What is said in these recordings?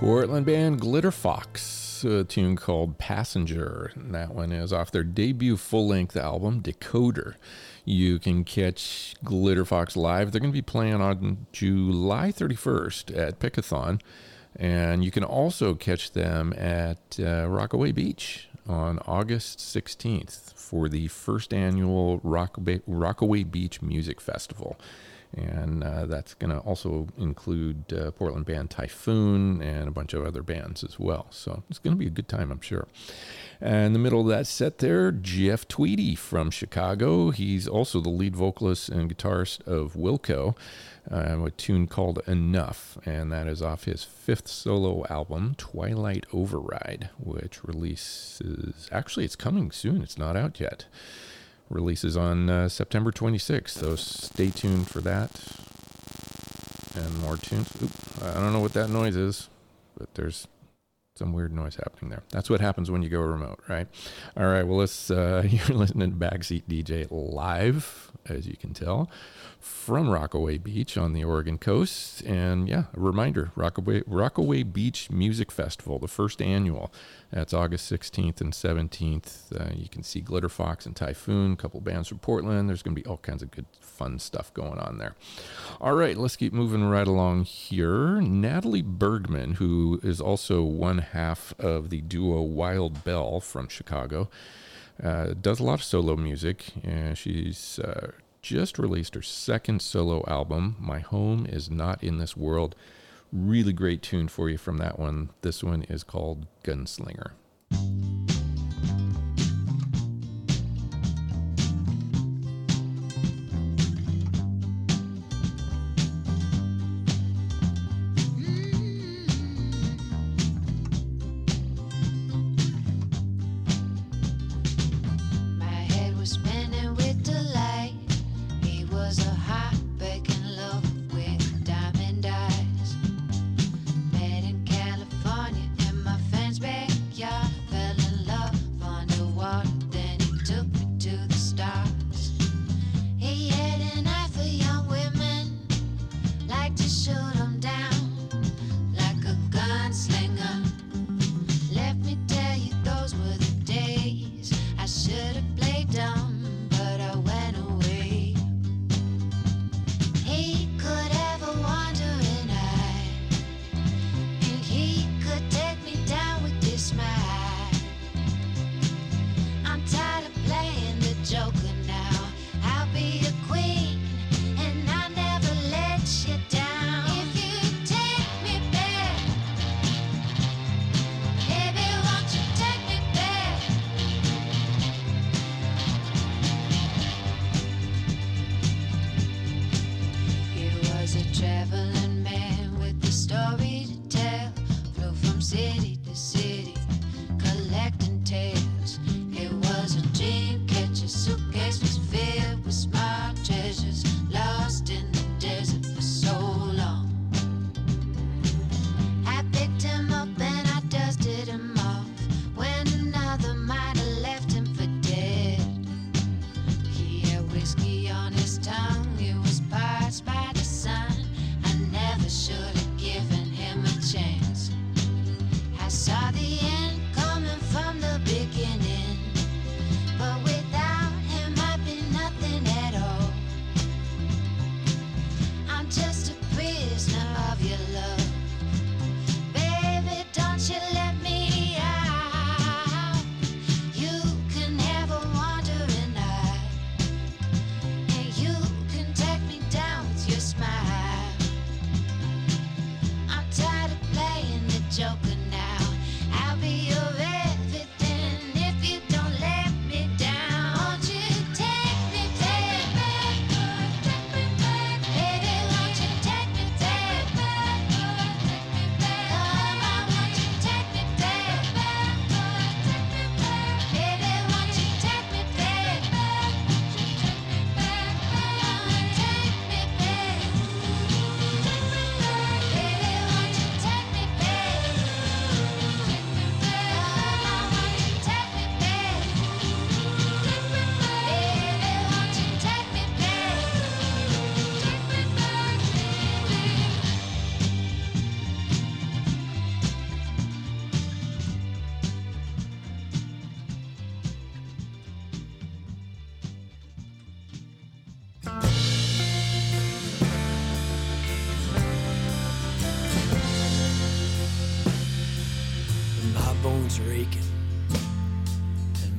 Portland band Glitter Fox, a tune called Passenger. And that one is off their debut full-length album, Decoder. You can catch Glitter Fox live. They're going to be playing on July 31st at Pickathon. And you can also catch them at Rockaway Beach on August 16th for the first annual Rockaway Beach Music Festival. And that's going to also include Portland band Typhoon and a bunch of other bands as well. So it's going to be a good time, I'm sure. And in the middle of that set there, Jeff Tweedy from Chicago. He's also the lead vocalist and guitarist of Wilco, a tune called Enough. And that is off his fifth solo album, Twilight Override, which releases... Actually, it's coming soon. It's not out yet. Releases on September 26th, so stay tuned for that. And more tunes. Oop, I don't know what that noise is, but there's some weird noise happening there. That's what happens when you go remote, right? All right, well, you're listening to Backseat DJ live, as you can tell, from Rockaway Beach on the Oregon coast. And yeah, a reminder, Rockaway Beach Music Festival, the first annual. That's August 16th and 17th. You can see Glitter Fox and Typhoon, a couple bands from Portland. There's going to be all kinds of good, fun stuff going on there. All right, let's keep moving right along here. Natalie Bergman, who is also one half of the duo Wild Bell from Chicago, does a lot of solo music, and she's just released her second solo album, My Home Is Not in This World. Really great tune for you from that one. This one is called Gunslinger. Yeah.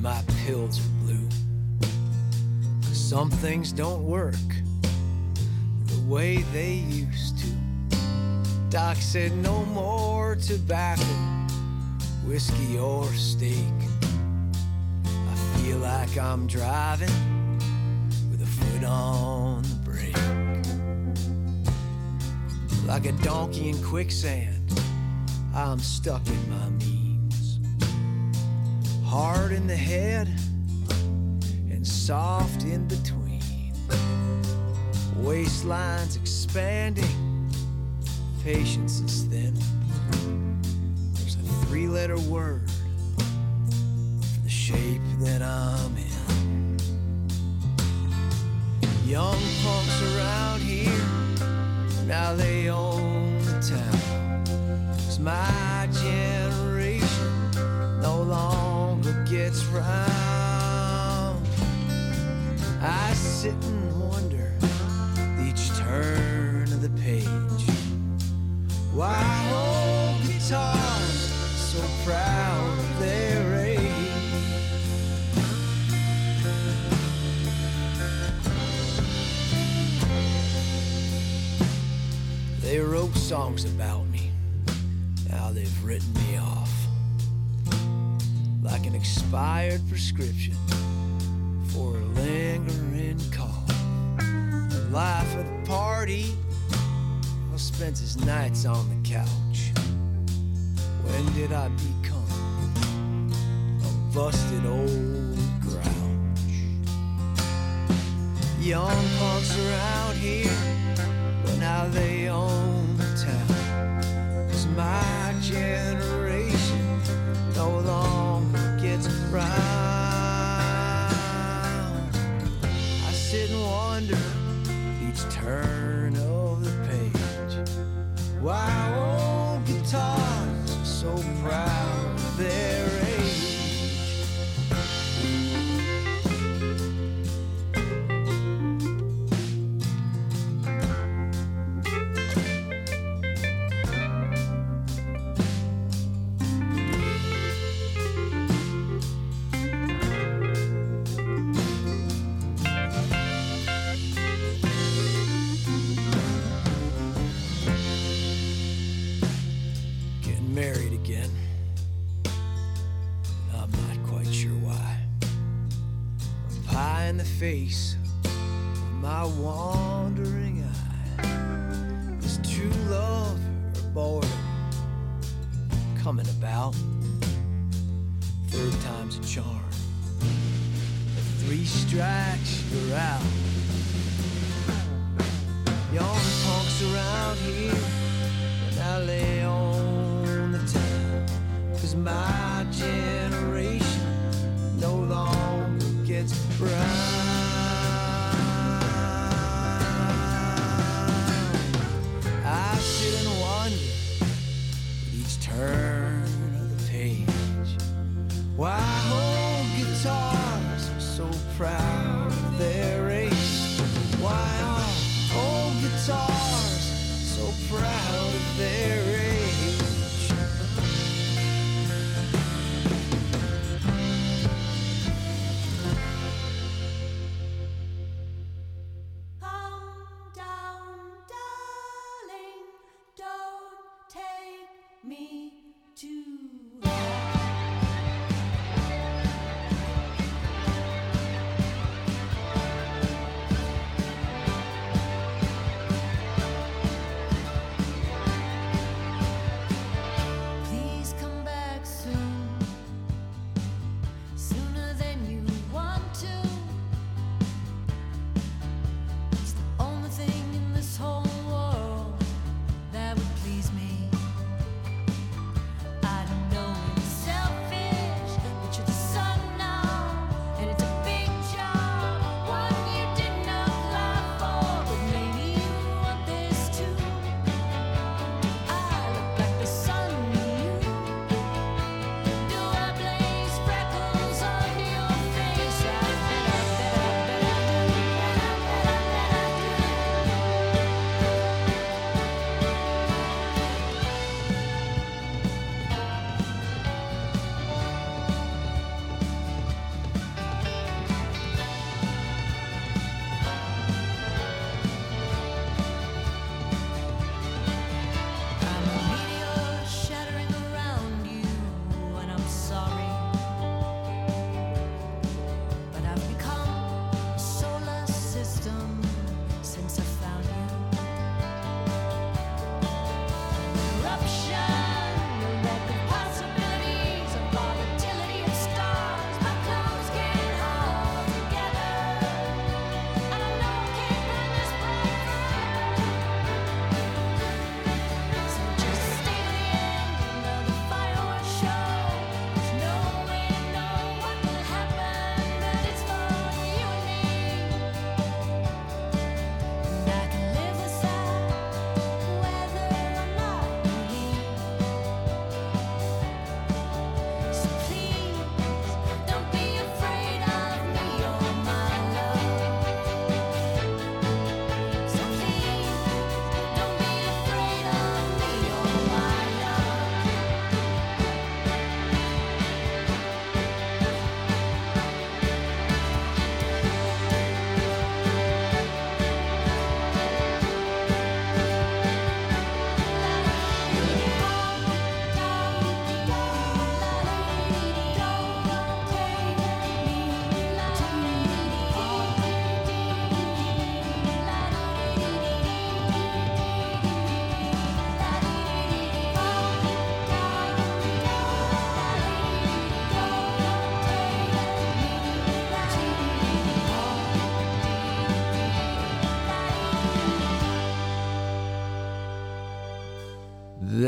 my pills are blue. 'Cause some things don't work the way they used to. Doc said no more tobacco, whiskey or steak. I feel like I'm driving with a foot on the brake. Like a donkey in quicksand, I'm stuck in my means. Hard in the head and soft in between. Waistlines expanding, patience is thin. There's a three-letter word for the shape that I'm in. Young punks around here, now they own the town. 'Cause my generation no longer gets round. I sit and wonder each turn of the page, why old guitars so proud of their age. They wrote songs about me, now they've written me off. Like an expired prescription for a lingering cough. Life at a party, I spent his nights on the couch. When did I become a busted old grouch? Young punks around here, but now they own the town. 'Cause my generation no longer gets round. I sit and wonder each turn of the page, why old guitars are so proud of their age. Married again. I'm not quite sure why. A pie in the face of my wandering eye. Is true love or boredom coming about? Third time's a charm. At 3 strikes, you're out. Young punks around here, but now they own the town. 'Cause my generation no longer gets round. I sit and wonder each turn of the page, why old guitars are so proud of their age. Why are old guitars so proud of their age?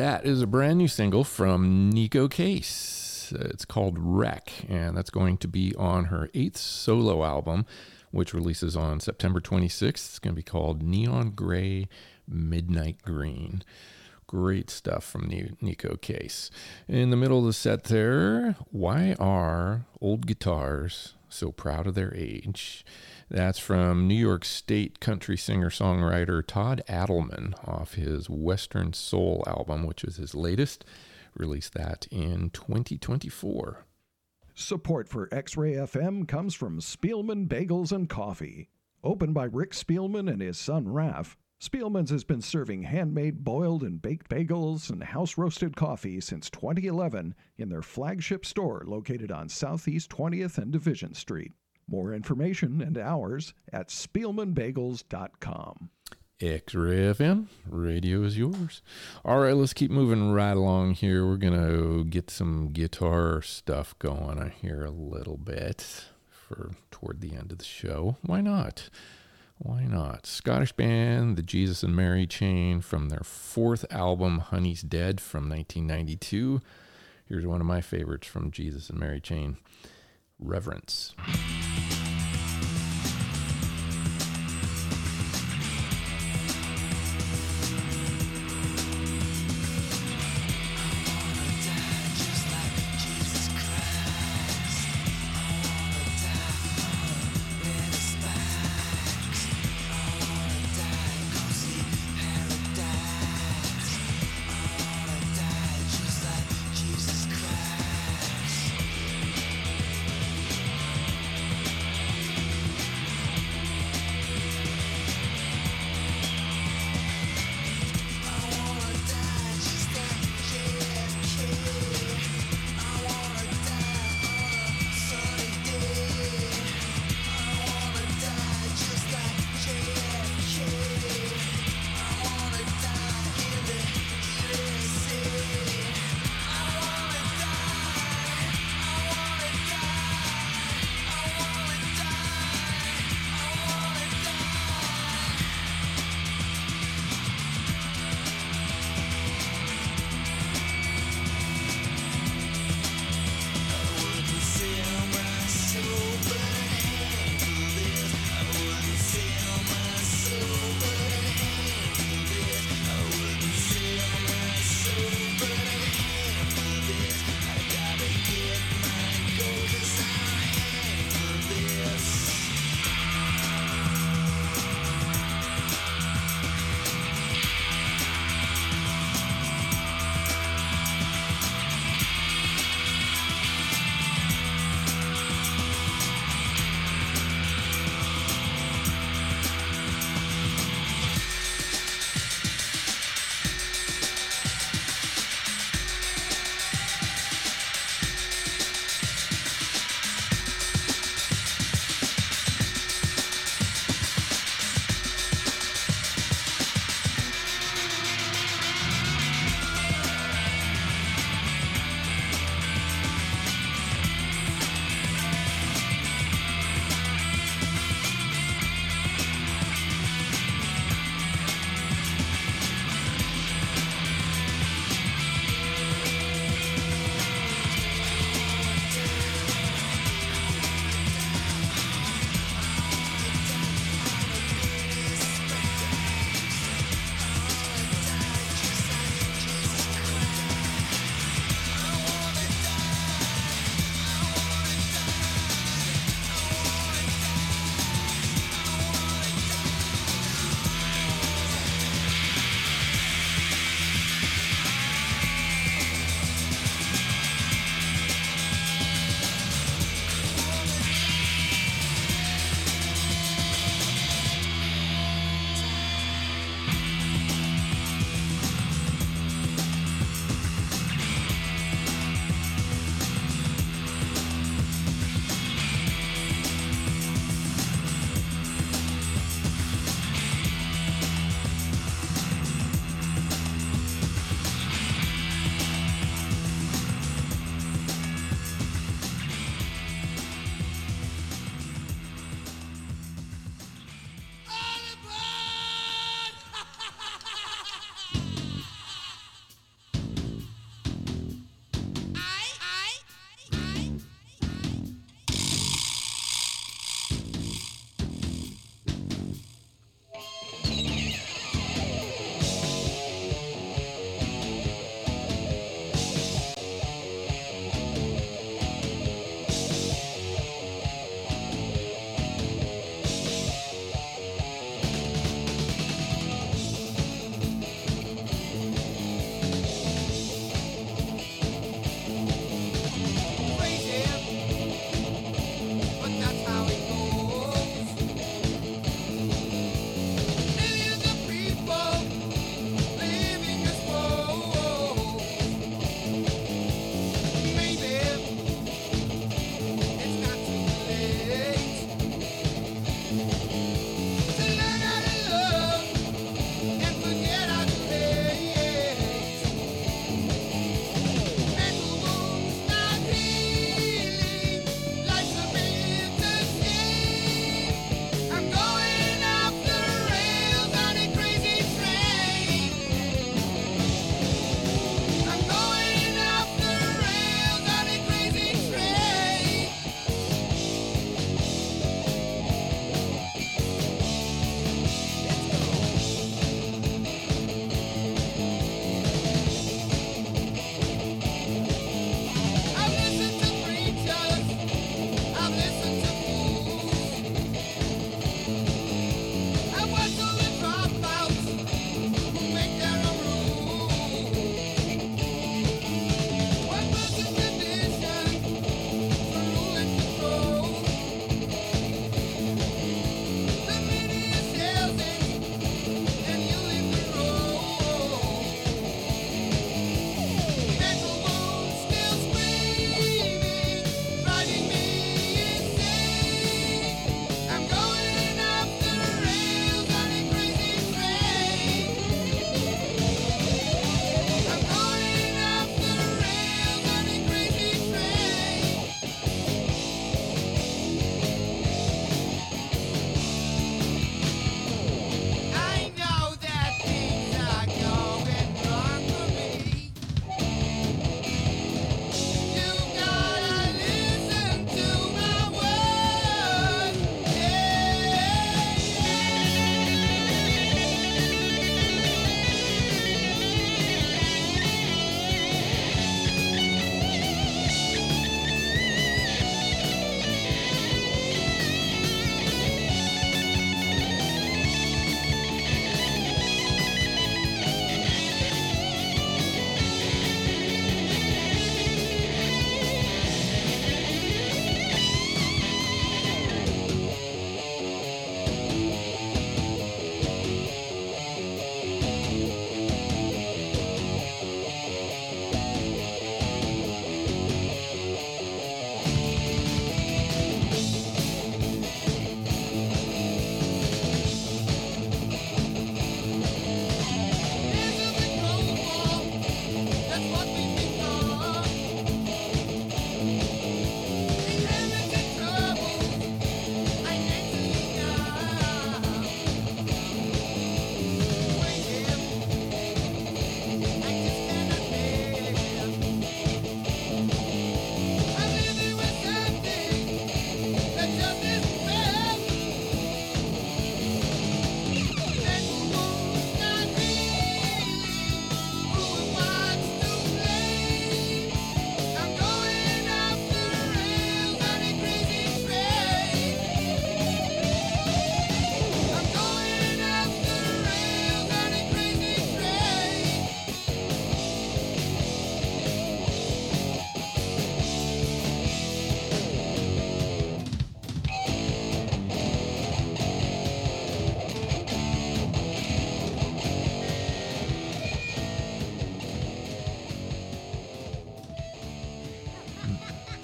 That is a brand new single from Neko Case. It's called Wreck, and that's going to be on her 8th solo album, which releases on September 26th. It's going to be called Neon Gray Midnight Green. Great stuff from Neko Case. In the middle of the set there, why are old guitars so proud of their age? That's from New York State country singer-songwriter Todd Adelman off his Western Soul album, which is his latest. Released that in 2024. Support for X-Ray FM comes from Spielman Bagels and Coffee. Opened by Rick Spielman and his son Raph, Spielman's has been serving handmade boiled and baked bagels and house-roasted coffee since 2011 in their flagship store located on Southeast 20th and Division Street. More information and hours at SpielmanBagels.com. X-Ray FM, radio is yours. All right, let's keep moving right along here. We're going to get some guitar stuff going here a little bit for toward the end of the show. Why not? Why not? Scottish band, the Jesus and Mary Chain, from their 4th album, Honey's Dead, from 1992. Here's one of my favorites from Jesus and Mary Chain, Reverence.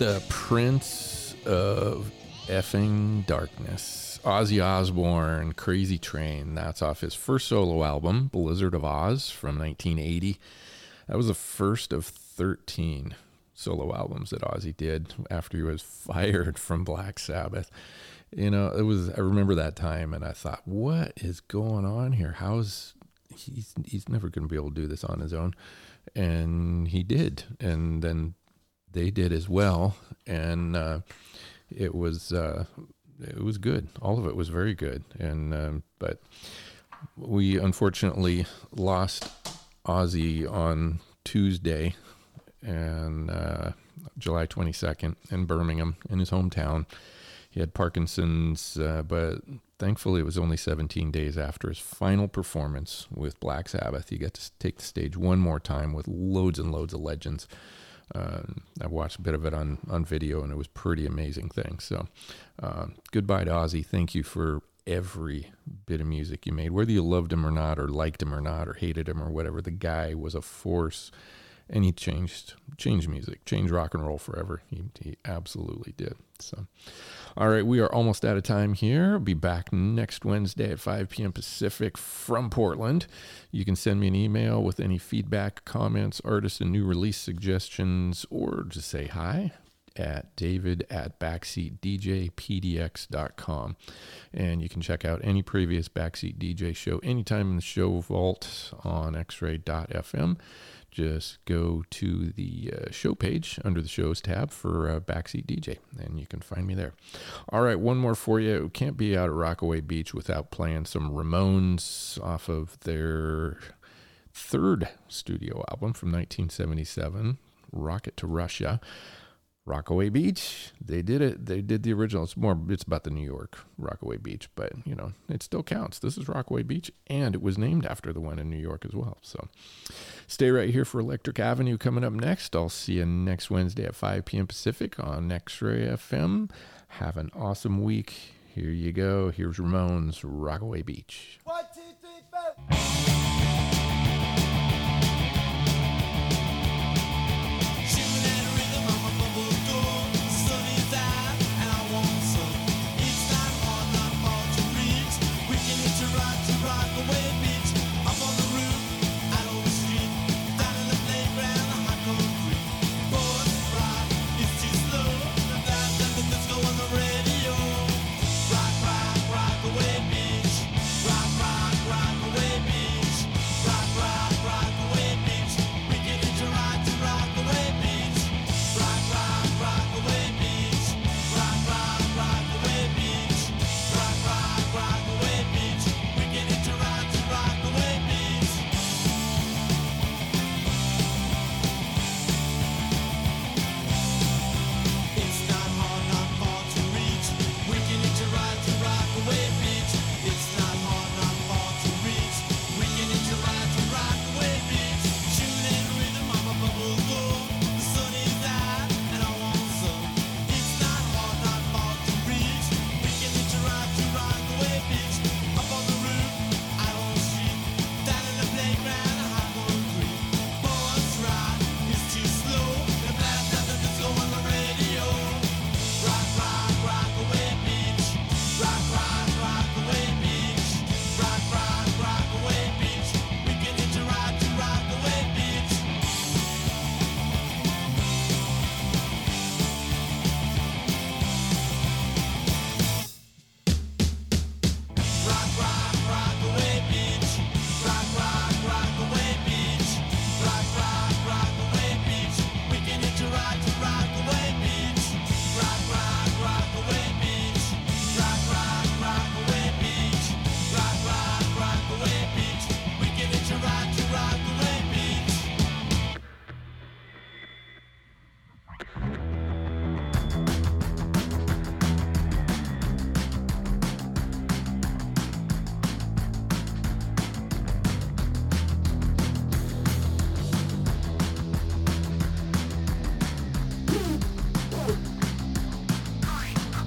The Prince of Effing Darkness, Ozzy Osbourne, Crazy Train. That's off his first solo album, Blizzard of Oz, from 1980. That was the first of 13 solo albums that Ozzy did after he was fired from Black Sabbath. You know, I remember that time and I thought, what is going on here? He's never going to be able to do this on his own. And he did. And then they did as well. And it was good. All of it was very good. And but we unfortunately lost Ozzy on Tuesday, and July 22nd in Birmingham, in his hometown. He had Parkinson's, but thankfully it was only 17 days after his final performance with Black Sabbath. He got to take the stage one more time with loads and loads of legends. I watched a bit of it on video, and it was pretty amazing thing. So goodbye to Ozzy. Thank you for every bit of music you made, whether you loved him or not, or liked him or not, or hated him or whatever. The guy was a force, and he changed music, changed rock and roll forever. He absolutely did. So, all right, we are almost out of time here. I'll be back next Wednesday at 5 p.m. Pacific from Portland. You can send me an email with any feedback, comments, artist and new release suggestions, or just say hi at david@backseatdjpdx.com. And you can check out any previous Backseat DJ show anytime in the show vault on xray.fm. Just go to the show page under the shows tab for Backseat DJ, and you can find me there. All right, one more for you. Can't be out at Rockaway Beach without playing some Ramones off of their third studio album from 1977, Rocket to Russia. Rockaway Beach, they did it. They did the original. It's about the New York Rockaway Beach, but you know, it still counts. This is Rockaway Beach, and it was named after the one in New York as well. So stay right here for Electric Avenue coming up next. I'll see you next Wednesday at 5 p.m. Pacific on X-Ray FM. Have an awesome week. Here you go. Here's Ramones, Rockaway Beach. What?